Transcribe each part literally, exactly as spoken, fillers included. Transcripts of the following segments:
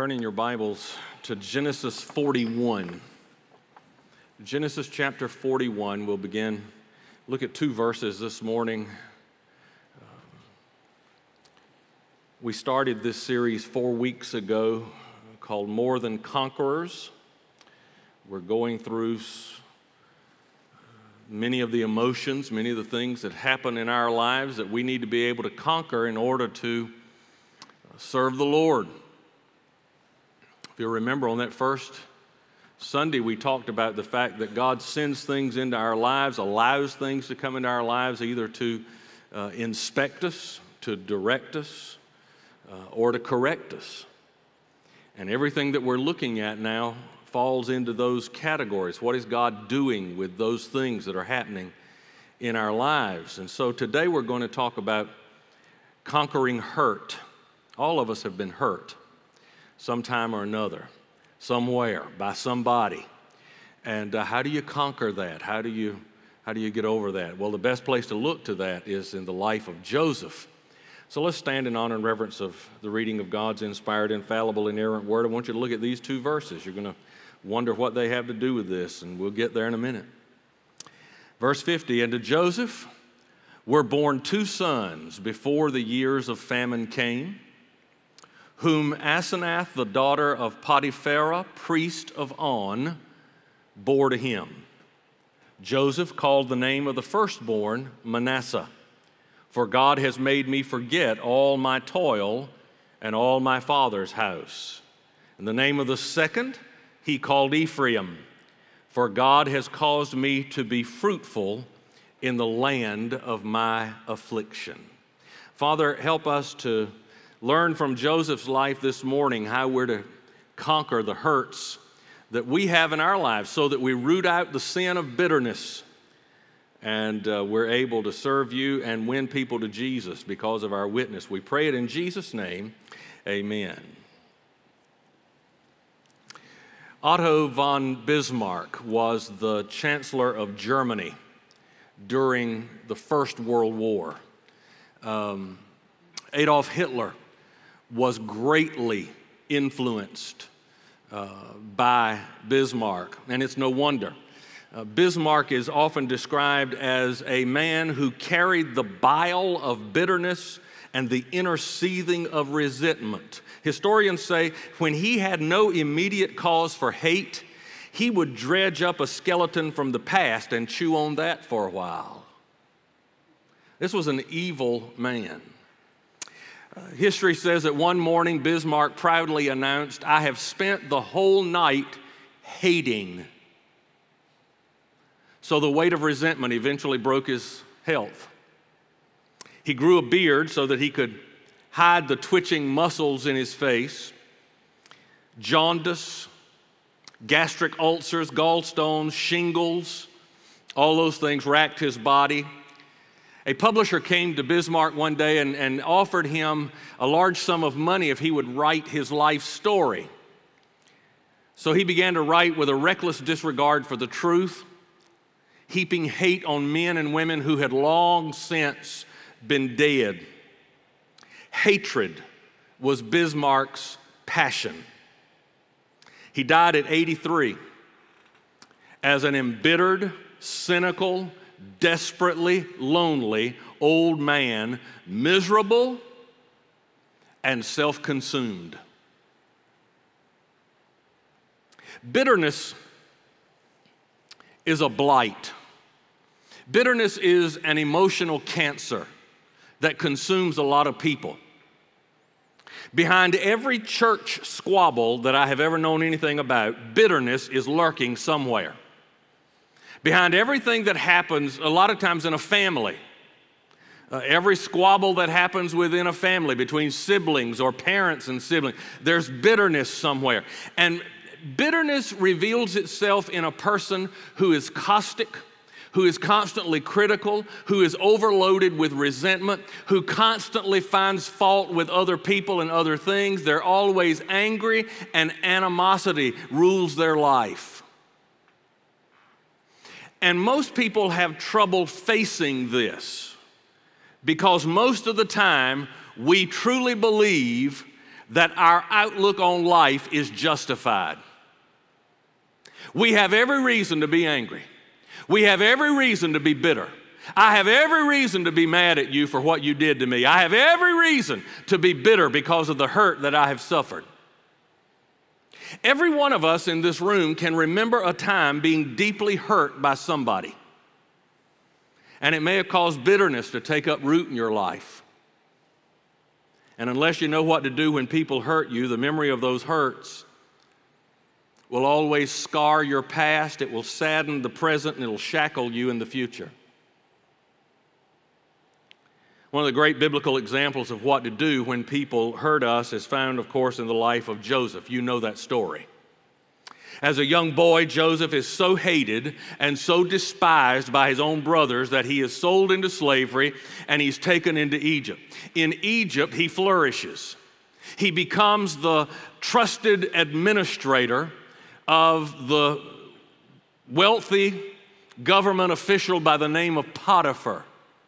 Turn in your Bibles to Genesis forty-one. Genesis chapter forty-one, we'll begin. Look at two verses this morning. Um, we started this series four weeks ago called More Than Conquerors. We're going through many of the emotions, many of the things that happen in our lives that we need to be able to conquer in order to serve the Lord. If you remember, on that first Sunday, we talked about the fact that God sends things into our lives, allows things to come into our lives, either to uh, inspect us, to direct us, uh, or to correct us. And everything that we're looking at now falls into those categories. What is God doing with those things that are happening in our lives? And so today we're going to talk about conquering hurt. All of us have been hurt sometime or another, somewhere, by somebody. And uh, how do you conquer that? How do you, how do you get over that? Well, the best place to look to that is in the life of Joseph. So let's stand in honor and reverence of the reading of God's inspired, infallible, inerrant word. I want you to look at these two verses. You're going to wonder what they have to do with this, and we'll get there in a minute. Verse fifty, and to Joseph were born two sons before the years of famine came, whom Asenath, the daughter of Potipharah, priest of On, bore to him. Joseph called the name of the firstborn Manasseh, for God has made me forget all my toil and all my father's house. And the name of the second he called Ephraim, for God has caused me to be fruitful in the land of my affliction. Father, help us to learn from Joseph's life this morning how we're to conquer the hurts that we have in our lives so that we root out the sin of bitterness and uh, we're able to serve you and win people to Jesus because of our witness. We pray it in Jesus' name, amen. Otto von Bismarck was the Chancellor of Germany during the First World War. Um, Adolf Hitler was greatly influenced uh, by Bismarck, and it's no wonder. Uh, Bismarck is often described as a man who carried the bile of bitterness and the inner seething of resentment. Historians say when he had no immediate cause for hate, he would dredge up a skeleton from the past and chew on that for a while. This was an evil man. Uh, history says that one morning Bismarck proudly announced, "I have spent the whole night hating." So the weight of resentment eventually broke his health. He grew a beard so that he could hide the twitching muscles in his face. Jaundice, gastric ulcers, gallstones, shingles, all those things racked his body. A publisher came to Bismarck one day and, and offered him a large sum of money if he would write his life story. So he began to write with a reckless disregard for the truth, heaping hate on men and women who had long since been dead. Hatred was Bismarck's passion. He died at eighty-three as an embittered, cynical, desperately lonely old man, miserable and self-consumed. Bitterness is a blight. Bitterness is an emotional cancer that consumes a lot of people. Behind every church squabble that I have ever known anything about, bitterness is lurking somewhere. Behind everything that happens, a lot of times in a family, uh, every squabble that happens within a family between siblings or parents and siblings, there's bitterness somewhere. And bitterness reveals itself in a person who is caustic, who is constantly critical, who is overloaded with resentment, who constantly finds fault with other people and other things. They're always angry, and animosity rules their life. And most people have trouble facing this because most of the time we truly believe that our outlook on life is justified. We have every reason to be angry. We have every reason to be bitter. I have every reason to be mad at you for what you did to me. I have every reason to be bitter because of the hurt that I have suffered. Every one of us in this room can remember a time being deeply hurt by somebody. And it may have caused bitterness to take up root in your life. And unless you know what to do when people hurt you, the memory of those hurts will always scar your past, it will sadden the present, and it will shackle you in the future. One of the great biblical examples of what to do when people hurt us is found, of course, in the life of Joseph. You know that story. As a young boy, Joseph is so hated and so despised by his own brothers that he is sold into slavery and he's taken into Egypt. In Egypt, he flourishes. He becomes the trusted administrator of the wealthy government official by the name of Potiphar.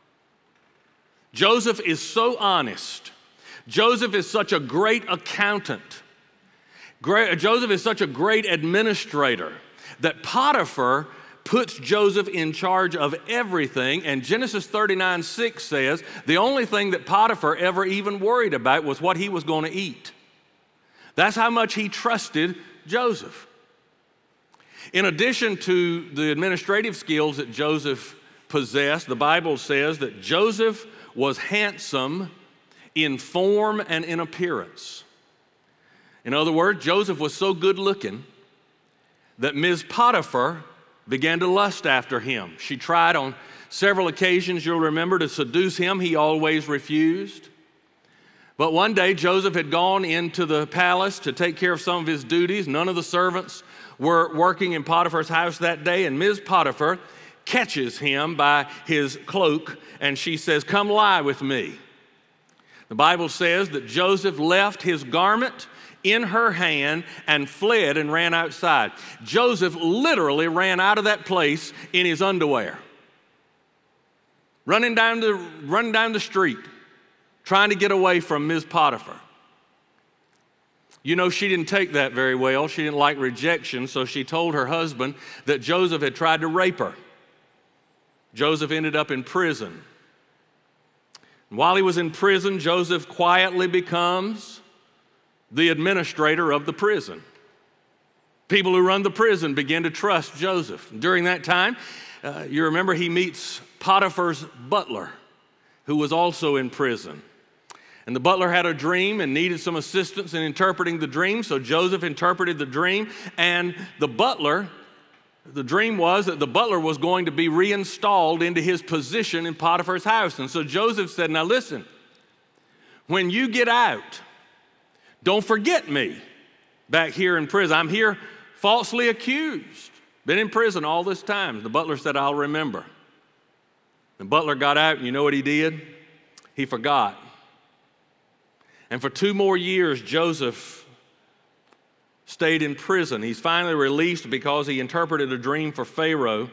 Joseph is so honest. Joseph is such a great accountant. Great, Joseph is such a great administrator that Potiphar puts Joseph in charge of everything. And Genesis thirty-nine six says the only thing that Potiphar ever even worried about was what he was going to eat. That's how much he trusted Joseph. In addition to the administrative skills that Joseph possessed, the Bible says that Joseph was handsome in form and in appearance. In other words, Joseph was so good looking that Miz Potiphar began to lust after him. She tried on several occasions, you'll remember, to seduce him. He always refused. But one day Joseph had gone into the palace to take care of some of his duties. None of the servants were working in Potiphar's house that day, and Miz Potiphar catches him by his cloak, and she says, "Come lie with me." The Bible says that Joseph left his garment in her hand and fled and ran outside. Joseph literally ran out of that place in his underwear, running down the, running down the street, trying to get away from Miz Potiphar. You know, she didn't take that very well. She didn't like rejection, so she told her husband that Joseph had tried to rape her. Joseph ended up in prison. And while he was in prison, Joseph quietly becomes the administrator of the prison. People who run the prison begin to trust Joseph. During that time, uh, you remember he meets Potiphar's butler, who was also in prison. And the butler had a dream and needed some assistance in interpreting the dream, so Joseph interpreted the dream, and the butler The dream was that the butler was going to be reinstalled into his position in Potiphar's house. And so Joseph said, "Now listen, when you get out, don't forget me back here in prison. I'm here falsely accused. Been in prison all this time." The butler said, "I'll remember." The butler got out, and you know what he did? He forgot. And for two more years, Joseph stayed in prison. He's finally released because he interpreted a dream for Pharaoh.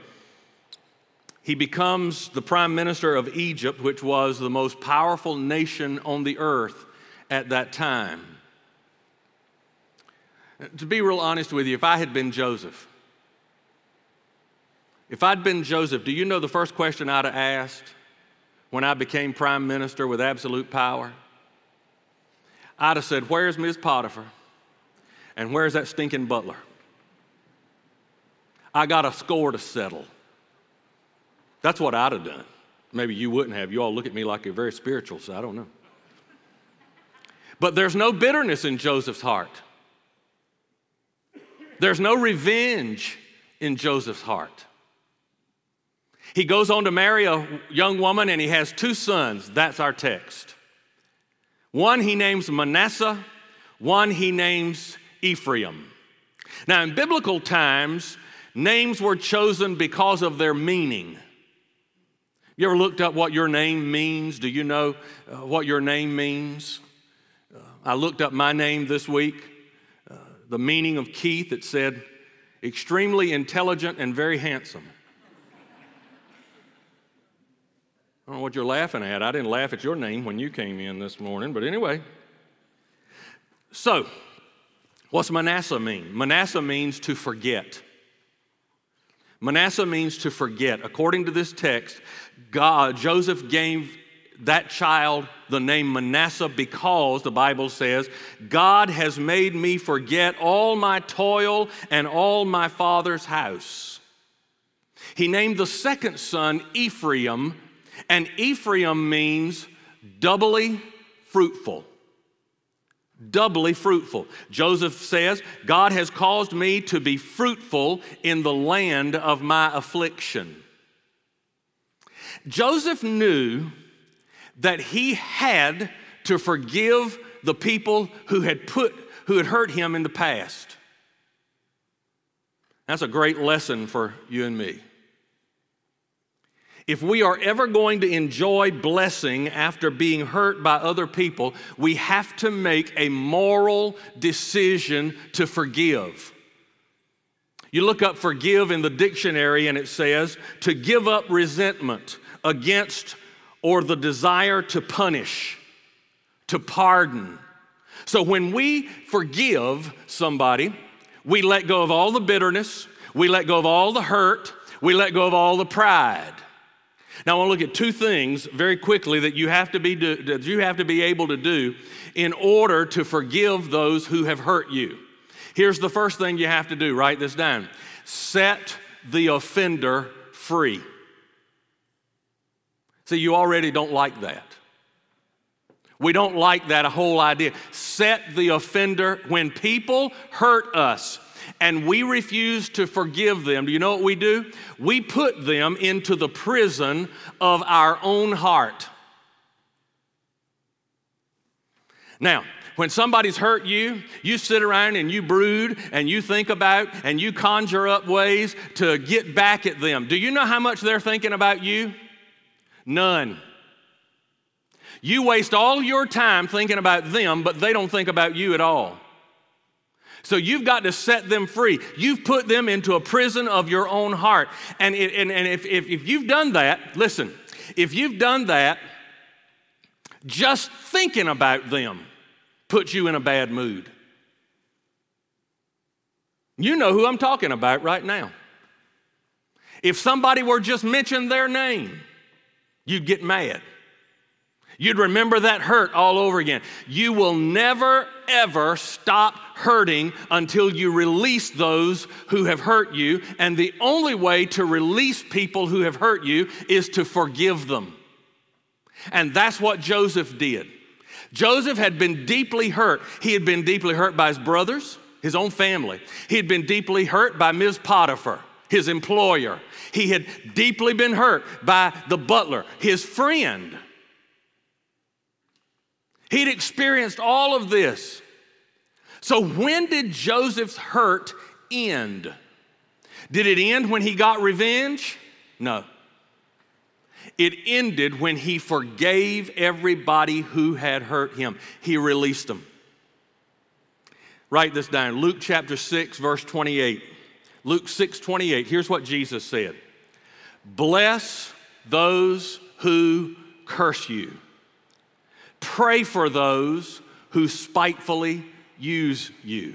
He becomes the prime minister of Egypt, which was the most powerful nation on the earth at that time. To be real honest with you, if I had been Joseph, if I'd been Joseph, do you know the first question I'd have asked when I became prime minister with absolute power? I'd have said, "Where's Miz Potiphar? And where's that stinking butler? I got a score to settle." That's what I'd have done. Maybe you wouldn't have. You all look at me like you're very spiritual, so I don't know. But there's no bitterness in Joseph's heart. There's no revenge in Joseph's heart. He goes on to marry a young woman, and he has two sons. That's our text. One he names Manasseh, one he names Ephraim. Now, in biblical times, names were chosen because of their meaning. You ever looked up what your name means? Do you know uh, what your name means? Uh, I looked up my name this week, uh, the meaning of Keith. It said, extremely intelligent and very handsome. I don't know what you're laughing at. I didn't laugh at your name when you came in this morning, but anyway. So, what's Manasseh mean? Manasseh means to forget. Manasseh means to forget. According to this text, God, Joseph gave that child the name Manasseh because, the Bible says, God has made me forget all my toil and all my father's house. He named the second son Ephraim, and Ephraim means doubly fruitful. Doubly fruitful. Joseph says, God has caused me to be fruitful in the land of my affliction. Joseph knew that he had to forgive the people who had put, who had hurt him in the past. That's a great lesson for you and me. If we are ever going to enjoy blessing after being hurt by other people, we have to make a moral decision to forgive. You look up forgive in the dictionary and it says to give up resentment against or the desire to punish, to pardon. So when we forgive somebody, we let go of all the bitterness, we let go of all the hurt, we let go of all the pride. Now I want to look at two things very quickly that you have to be do, that you have to be able to do in order to forgive those who have hurt you. Here's the first thing you have to do. Write this down. Set the offender free. See, you already don't like that. We don't like that whole idea. Set the offender. When people hurt us and we refuse to forgive them, do you know what we do? We put them into the prison of our own heart. Now, when somebody's hurt you, you sit around and you brood and you think about and you conjure up ways to get back at them. Do you know how much they're thinking about you? None. You waste all your time thinking about them, but they don't think about you at all. So you've got to set them free. You've put them into a prison of your own heart. And, it, and, and if, if, if you've done that, listen, if you've done that, just thinking about them puts you in a bad mood. You know who I'm talking about right now. If somebody were just mention their name, you'd get mad. You'd remember that hurt all over again. You will never, ever stop hurting until you release those who have hurt you. And the only way to release people who have hurt you is to forgive them. And that's what Joseph did. Joseph had been deeply hurt. He had been deeply hurt by his brothers, his own family. He had been deeply hurt by Miz Potiphar, his employer. He had deeply been hurt by the butler, his friend. He'd experienced all of this. So when did Joseph's hurt end? Did it end when he got revenge? No. It ended when he forgave everybody who had hurt him. He released them. Write this down. Luke chapter six, verse twenty-eight. Luke six, twenty-eight. Here's what Jesus said. Bless those who curse you. Pray for those who spitefully use you.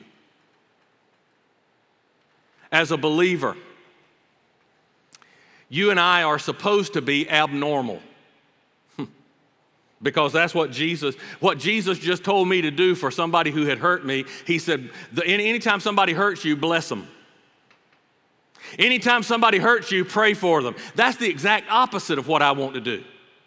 As a believer, you and I are supposed to be abnormal. Because that's what Jesus, what Jesus just told me to do for somebody who had hurt me. He said, anytime somebody hurts you, bless them. Anytime somebody hurts you, pray for them. That's the exact opposite of what I want to do.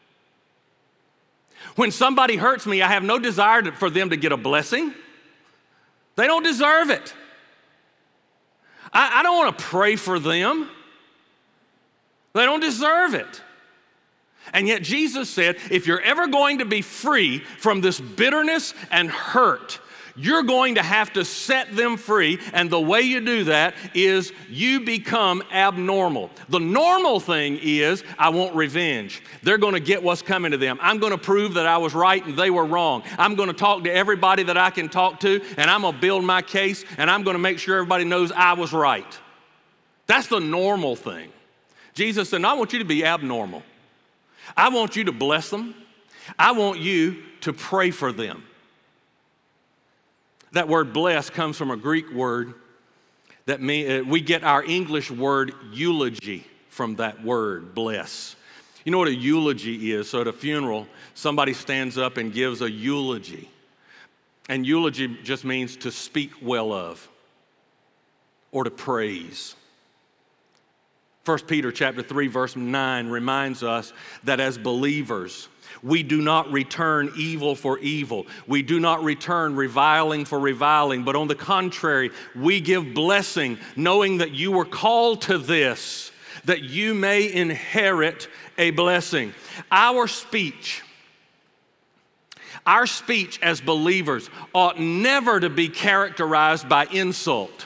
When somebody hurts me, I have no desire to, for them to get a blessing. They don't deserve it. I, I don't want to pray for them. They don't deserve it. And yet Jesus said, if you're ever going to be free from this bitterness and hurt, you're going to have to set them free. And the way you do that is you become abnormal. The normal thing is, I want revenge. They're going to get what's coming to them. I'm going to prove that I was right and they were wrong. I'm going to talk to everybody that I can talk to, and I'm going to build my case, and I'm going to make sure everybody knows I was right. That's the normal thing. Jesus said, no, I want you to be abnormal. I want you to bless them. I want you to pray for them. That word bless comes from a Greek word that mean, uh, we get our English word eulogy from that word, bless. You know what a eulogy is? So at a funeral, somebody stands up and gives a eulogy. And eulogy just means to speak well of or to praise. First Peter chapter three, verse nine reminds us that as believers, we do not return evil for evil. We do not return reviling for reviling, but on the contrary, we give blessing, knowing that you were called to this, that you may inherit a blessing. Our speech, our speech as believers ought never to be characterized by insult.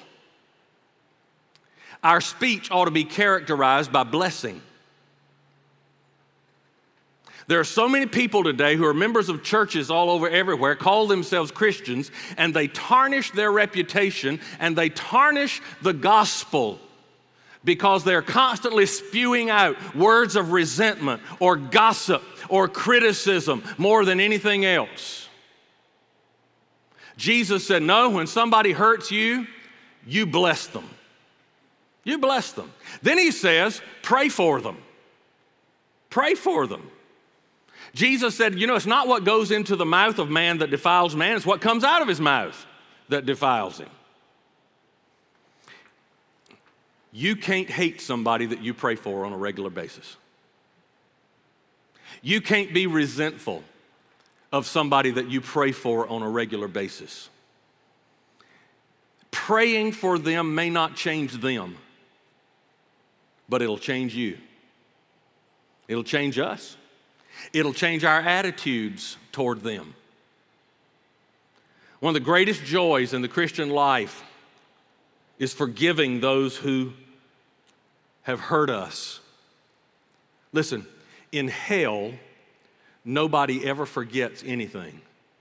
Our speech ought to be characterized by blessing. There are so many people today who are members of churches all over everywhere, call themselves Christians, and they tarnish their reputation and they tarnish the gospel because they're constantly spewing out words of resentment or gossip or criticism more than anything else. Jesus said, no, when somebody hurts you, you bless them. You bless them. Then he says, pray for them. Pray for them. Jesus said, you know, it's not what goes into the mouth of man that defiles man, it's what comes out of his mouth that defiles him. You can't hate somebody that you pray for on a regular basis. You can't be resentful of somebody that you pray for on a regular basis. Praying for them may not change them, but it'll change you. It'll change us. It'll change our attitudes toward them. One of the greatest joys in the Christian life is forgiving those who have hurt us. Listen, in hell, nobody ever forgets anything.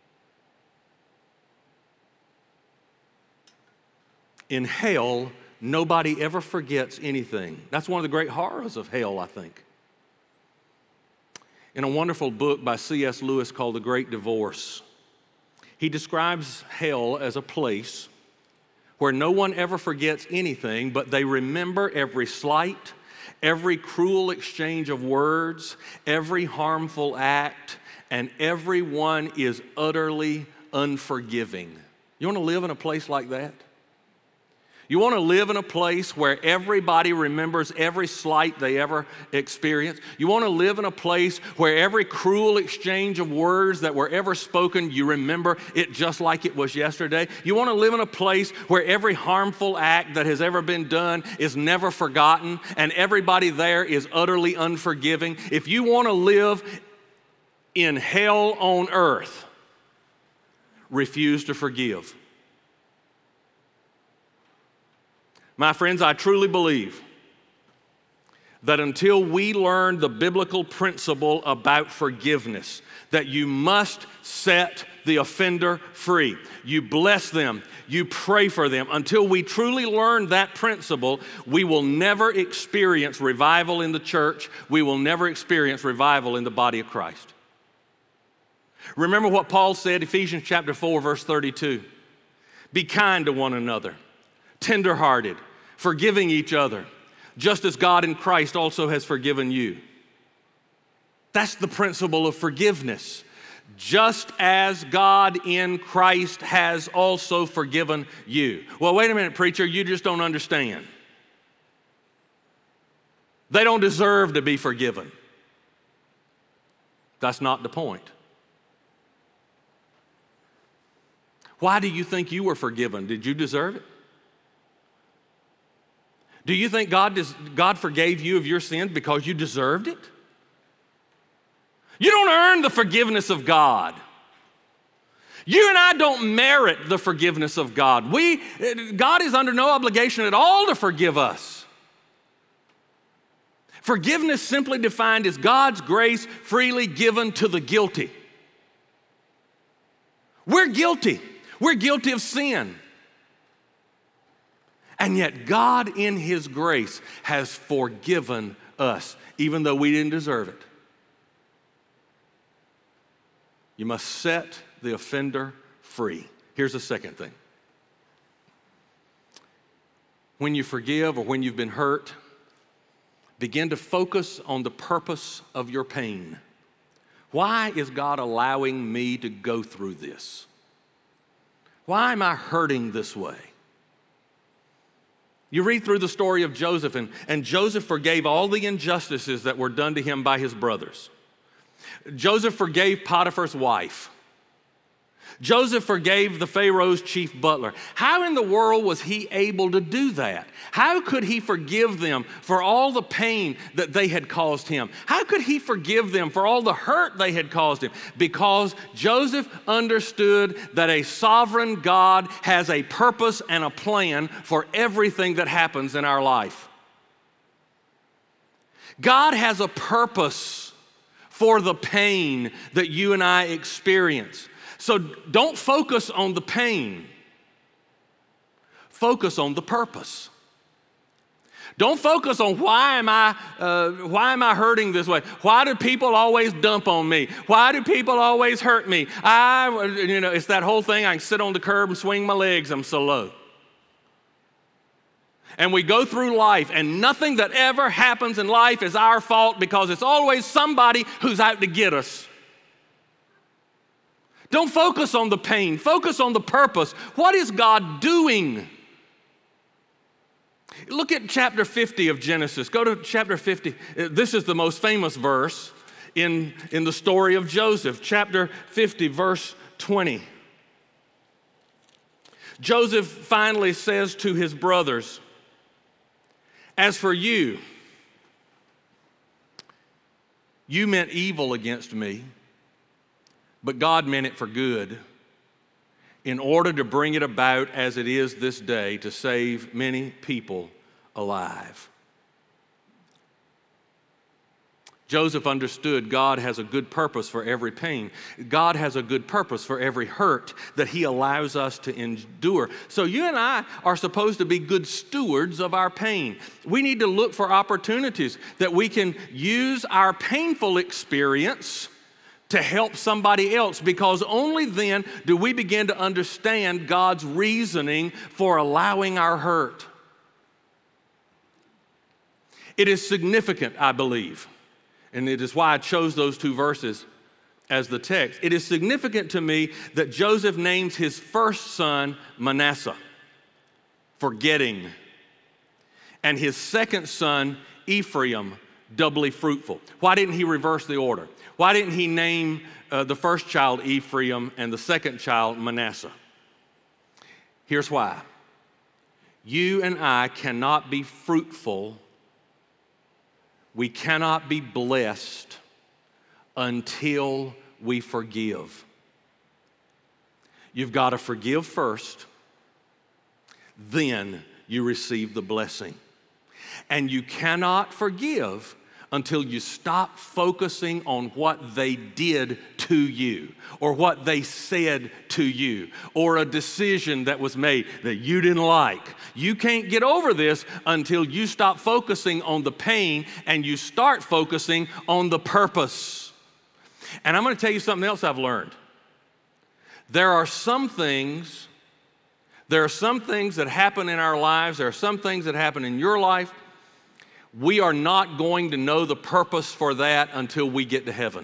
In hell, nobody ever forgets anything. That's one of the great horrors of hell, I think. In a wonderful book by C S Lewis called The Great Divorce, he describes hell as a place where no one ever forgets anything, but they remember every slight, every cruel exchange of words, every harmful act, and everyone is utterly unforgiving. You want to live in a place like that? You want to live in a place where everybody remembers every slight they ever experienced? You want to live in a place where every cruel exchange of words that were ever spoken, you remember it just like it was yesterday? You want to live in a place where every harmful act that has ever been done is never forgotten and everybody there is utterly unforgiving? If you want to live in hell on earth, refuse to forgive. My friends, I truly believe that until we learn the biblical principle about forgiveness, that you must set the offender free. You bless them, you pray for them. Until we truly learn that principle, we will never experience revival in the church. We will never experience revival in the body of Christ. Remember what Paul said, Ephesians chapter four, verse thirty-two. Be kind to one another, tenderhearted, forgiving each other, just as God in Christ also has forgiven you. That's the principle of forgiveness. Just as God in Christ has also forgiven you. Well, wait a minute, preacher, you just don't understand. They don't deserve to be forgiven. That's not the point. Why do you think you were forgiven? Did you deserve it? Do you think God, des- God forgave you of your sins because you deserved it? You don't earn the forgiveness of God. You and I don't merit the forgiveness of God. We, God is under no obligation at all to forgive us. Forgiveness simply defined as God's grace freely given to the guilty. We're guilty. We're guilty of sin. And yet God in His grace has forgiven us, even though we didn't deserve it. You must set the offender free. Here's the second thing. when you forgive or when you've been hurt, begin to focus on the purpose of your pain. Why is God allowing me to go through this? Why am I hurting this way? You read through the story of Joseph, and, and Joseph forgave all the injustices that were done to him by his brothers. Joseph forgave Potiphar's wife. Joseph forgave the Pharaoh's chief butler. How in the world was he able to do that? How could he forgive them for all the pain that they had caused him? How could he forgive them for all the hurt they had caused him? Because Joseph understood that a sovereign God has a purpose and a plan for everything that happens in our life. God has a purpose for the pain that you and I experience. So don't focus on the pain. Focus on the purpose. Don't focus on why am I uh, why am I hurting this way? Why do people always dump on me? Why do people always hurt me? I, you know, it's that whole thing. I can sit on the curb and swing my legs. I'm so low. And we go through life, and nothing that ever happens in life is our fault because it's always somebody who's out to get us. Don't focus on the pain. Focus on the purpose. What is God doing? Look at chapter fifty of Genesis. Go to chapter fifty. This is the most famous verse in, in the story of Joseph. Chapter fifty, verse twenty. Joseph finally says to his brothers, "As for you, you meant evil against me, but God meant it for good, in order to bring it about as it is this day, to save many people alive." Joseph understood God has a good purpose for every pain. God has a good purpose for every hurt that he allows us to endure. So you and I are supposed to be good stewards of our pain. We need to look for opportunities that we can use our painful experience to help somebody else, because only then do we begin to understand God's reasoning for allowing our hurt. It is significant, I believe, and it is why I chose those two verses as the text. It is significant to me that Joseph names his first son Manasseh, forgetting, and his second son Ephraim, doubly fruitful. Why didn't he reverse the order? Why didn't he name uh, the first child Ephraim and the second child Manasseh? Here's why. You and I cannot be fruitful, we cannot be blessed until we forgive. You've got to forgive first, then you receive the blessing. And you cannot forgive until you stop focusing on what they did to you, or what they said to you, or a decision that was made that you didn't like. You can't get over this until you stop focusing on the pain and you start focusing on the purpose. And I'm going to tell you something else I've learned. There are some things, there are some things that happen in our lives, there are some things that happen in your life. We are not going to know the purpose for that until we get to heaven.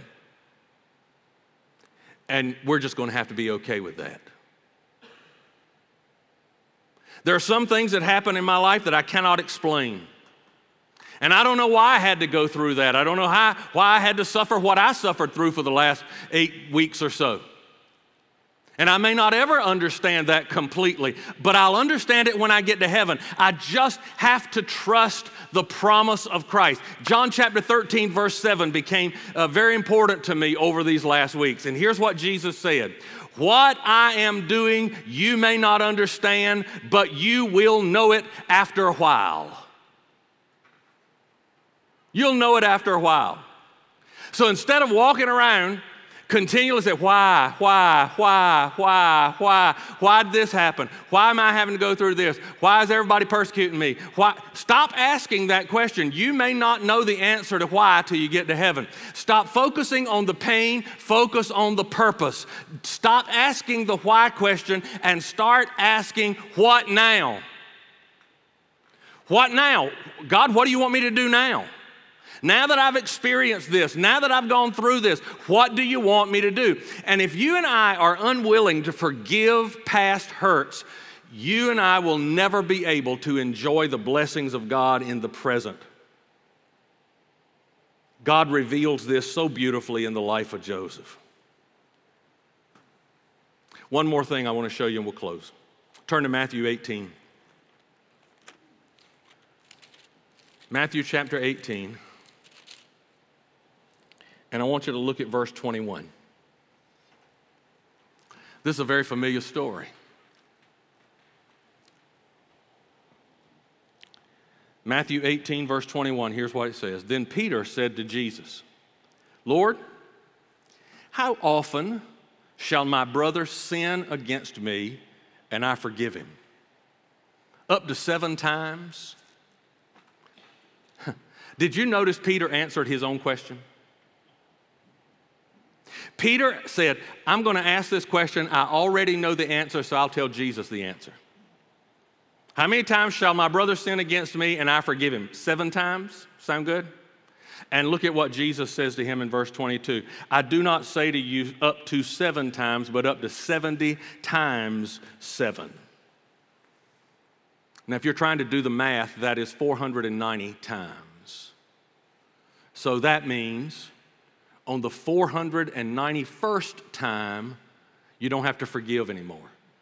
And we're just going to have to be okay with that. There are some things that happen in my life that I cannot explain. And I don't know why I had to go through that. I don't know how, why I had to suffer what I suffered through for the last eight weeks or so. And I may not ever understand that completely, but I'll understand it when I get to heaven. I just have to trust the promise of Christ. John chapter thirteen, verse seven became uh, very important to me over these last weeks. And here's what Jesus said. What I am doing, you may not understand, but you will know it after a while. You'll know it after a while. So instead of walking around continually say, why, why, why, why, why, why did this happen? Why am I having to go through this? Why is everybody persecuting me? Why? Stop asking that question. You may not know the answer to why till you get to heaven. Stop focusing on the pain, focus on the purpose. Stop asking the why question and start asking what now? What now? God, what do you want me to do now? Now that I've experienced this, now that I've gone through this, what do you want me to do? And if you and I are unwilling to forgive past hurts, you and I will never be able to enjoy the blessings of God in the present. God reveals this so beautifully in the life of Joseph. One more thing I want to show you and we'll close. Turn to Matthew eighteen. Matthew chapter eighteen. And I want you to look at verse twenty-one. This is a very familiar story. Matthew eighteen, verse twenty-one, here's what it says. Then Peter said to Jesus, Lord, how often shall my brother sin against me and I forgive him? Up to seven times? Did you notice Peter answered his own question? Peter said, I'm going to ask this question. I already know the answer, so I'll tell Jesus the answer. How many times shall my brother sin against me and I forgive him? Seven times? Sound good? And look at what Jesus says to him in verse twenty-two. I do not say to you up to seven times, but up to seventy times seven. Now, if you're trying to do the math, that is four hundred ninety times. So that means on the four hundred ninety-first time, you don't have to forgive anymore.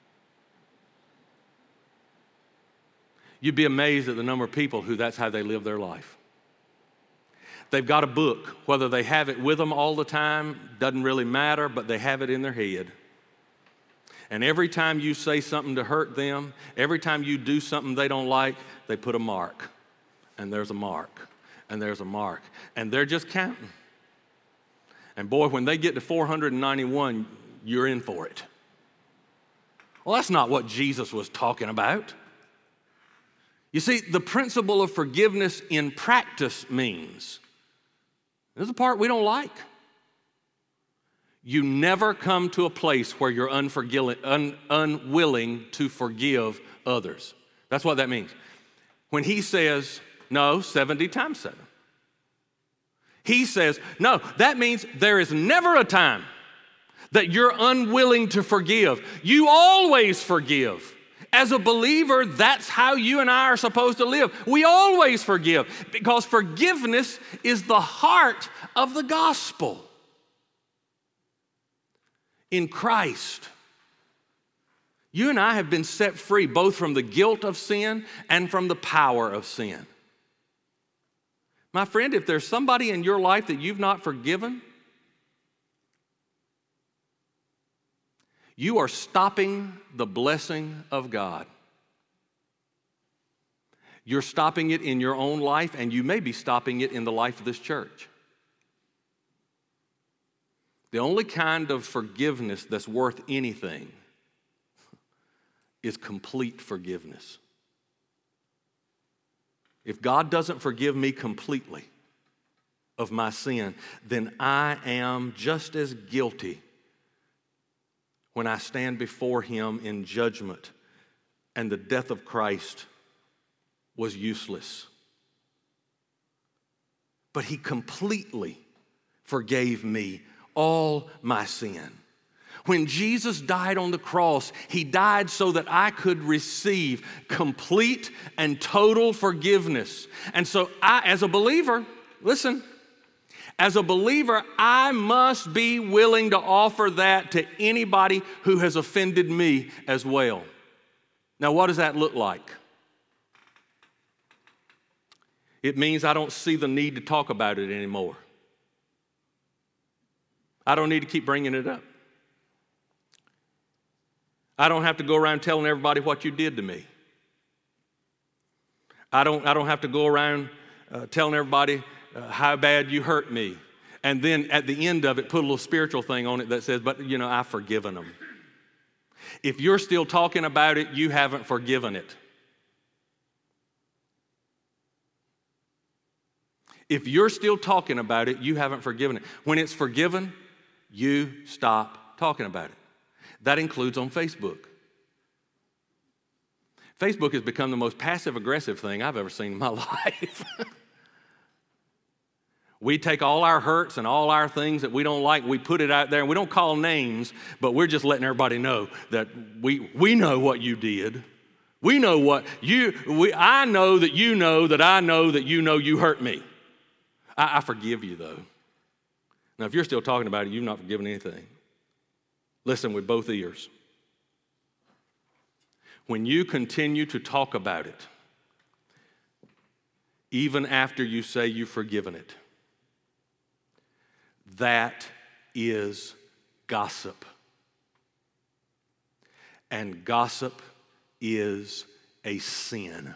You'd be amazed at the number of people who that's how they live their life. They've got a book. Whether they have it with them all the time doesn't really matter, but they have it in their head. And every time you say something to hurt them, every time you do something they don't like, they put a mark. And there's a mark. And there's a mark. And they're just counting. And boy, when they get to four hundred ninety-one, you're in for it. Well, that's not what Jesus was talking about. You see, the principle of forgiveness in practice means, this is the part we don't like. You never come to a place where you're un- unwilling to forgive others. That's what that means. When he says, no, seventy times seven. He says, no, that means there is never a time that you're unwilling to forgive. You always forgive. As a believer, that's how you and I are supposed to live. We always forgive because forgiveness is the heart of the gospel. In Christ, you and I have been set free both from the guilt of sin and from the power of sin. My friend, if there's somebody in your life that you've not forgiven, you are stopping the blessing of God. You're stopping it in your own life, and you may be stopping it in the life of this church. The only kind of forgiveness that's worth anything is complete forgiveness. If God doesn't forgive me completely of my sin, then I am just as guilty when I stand before him in judgment, and the death of Christ was useless. But he completely forgave me all my sin. When Jesus died on the cross, he died so that I could receive complete and total forgiveness. And so I, as a believer, listen, as a believer, I must be willing to offer that to anybody who has offended me as well. Now, what does that look like? It means I don't see the need to talk about it anymore. I don't need to keep bringing it up. I don't have to go around telling everybody what you did to me. I don't, I don't have to go around uh, telling everybody uh, how bad you hurt me. And then at the end of it, put a little spiritual thing on it that says, but you know, I've forgiven them. If you're still talking about it, you haven't forgiven it. If you're still talking about it, you haven't forgiven it. When it's forgiven, you stop talking about it. That includes on Facebook. Facebook has become the most passive-aggressive thing I've ever seen in my life. We take all our hurts and all our things that we don't like, we put it out there, and we don't call names, but we're just letting everybody know that we, we know what you did. We know what you, we, I know that you know that I know that you know you hurt me. I, I forgive you, though. Now, if you're still talking about it, you've not forgiven anything. Listen with both ears. When you continue to talk about it, even after you say you've forgiven it, that is gossip. And gossip is a sin.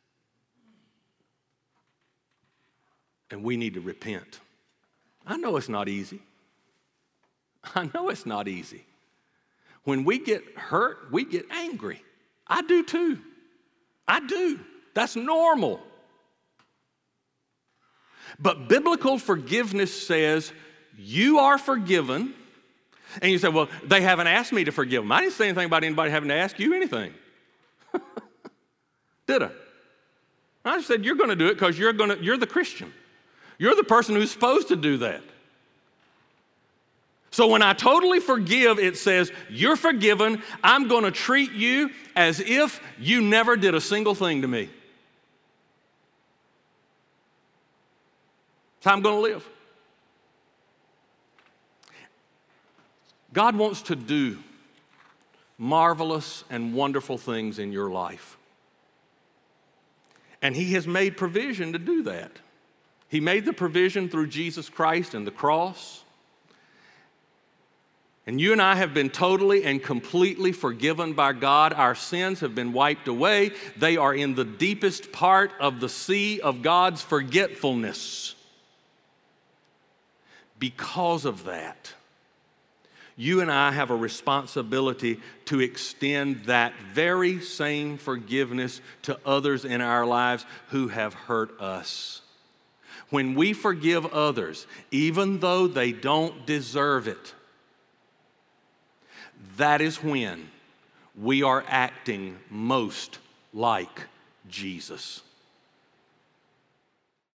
And we need to repent. I know it's not easy. I know it's not easy. When we get hurt, we get angry. I do too. I do. That's normal. But biblical forgiveness says you are forgiven. And you say, well, they haven't asked me to forgive them. I didn't say anything about anybody having to ask you anything. Did I? I just said you're going to do it because you're going to, you're the Christian. You're the person who's supposed to do that. So when I totally forgive, it says, you're forgiven. I'm going to treat you as if you never did a single thing to me. That's how I'm going to live. God wants to do marvelous and wonderful things in your life. And He has made provision to do that. He made the provision through Jesus Christ and the cross. And you and I have been totally and completely forgiven by God. Our sins have been wiped away. They are in the deepest part of the sea of God's forgetfulness. Because of that, you and I have a responsibility to extend that very same forgiveness to others in our lives who have hurt us. When we forgive others, even though they don't deserve it, that is when we are acting most like Jesus.